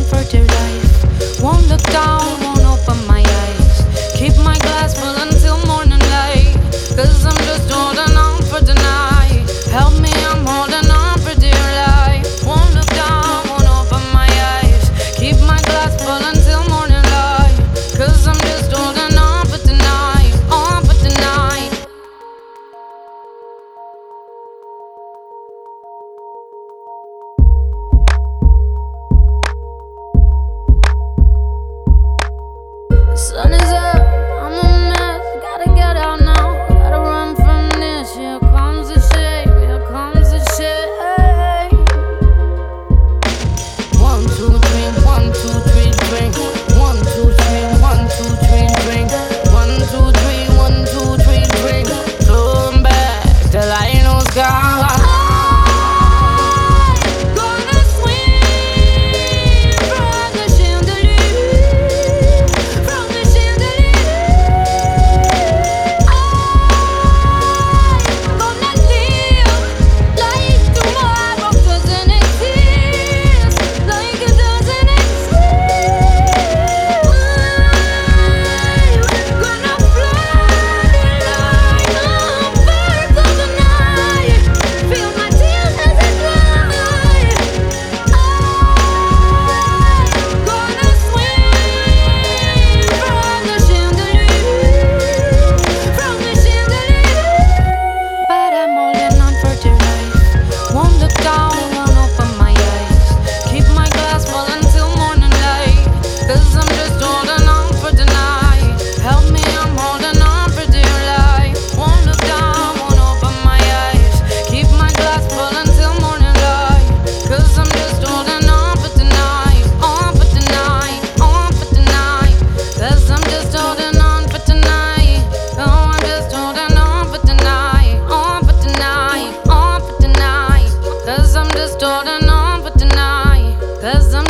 for dear life. Won't look down, won't open my eyes. Keep my glass full until morning light. Cause I'm just holding on for tonight. Help me, I'm holding on for dear life. Won't look down, won't open my eyes. Keep my glass full until morning light. Cause I'm just holding on for tonight. On for tonight. The sun is up, I'm a mess. Gotta get out now, gotta run from this. Here comes the shit, here comes the shit. Hey. 1, 2, 3, 1, 2, 3, drink. 1, 2, 3, 1, 2, 3, drink. 1, 2, 3, 1, 2, 3, drink. Turn back till I know sky. Cause I'm just holding on for tonight. Cause I'm